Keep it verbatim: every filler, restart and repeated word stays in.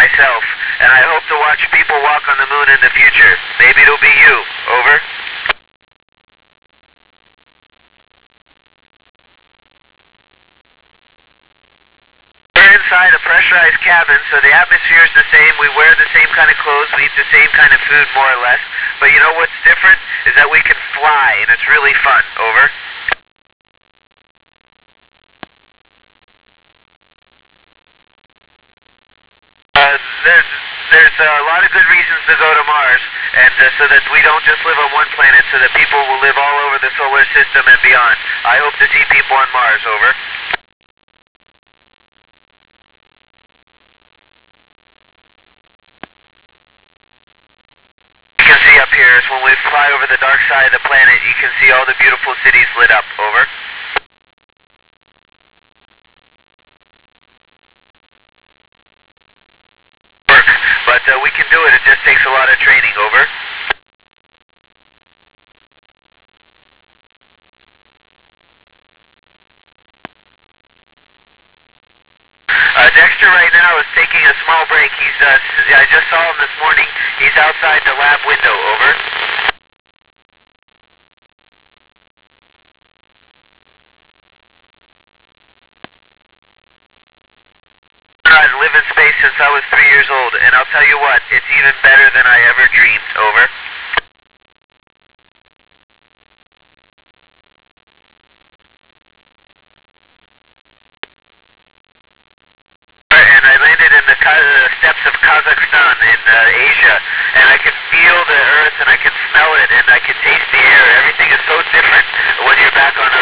myself, and I hope to watch people walk on the moon in the future. Maybe it'll be you. Over. We're inside a pressurized cabin, so the atmosphere is the same. We wear the same kind of clothes. We eat the same kind of food, more or less. But you know what's different? Is that we can fly, and it's really fun. Over. Uh, there's, there's a lot of good reasons to go to Mars, and uh, so that we don't just live on one planet, so that people will live all over the solar system and beyond. I hope to see people on Mars. Over. You can see up here is when we fly over the dark side of the planet, you can see all the beautiful cities lit up. Over. Work, but uh, we can do it. It just takes a lot of training. Over. Uh, Dexter right now is taking a small break. He's, uh, I just saw him this morning. He's outside the lab window. Over. I live in space since I was three years old, and I'll tell you what, it's even better than I ever dreamed. Over. And I landed in the Ka- uh, steppes of Kazakhstan in uh, Asia, and I can feel the earth, and I can smell it, and I can taste the air. Everything is so different when you're back on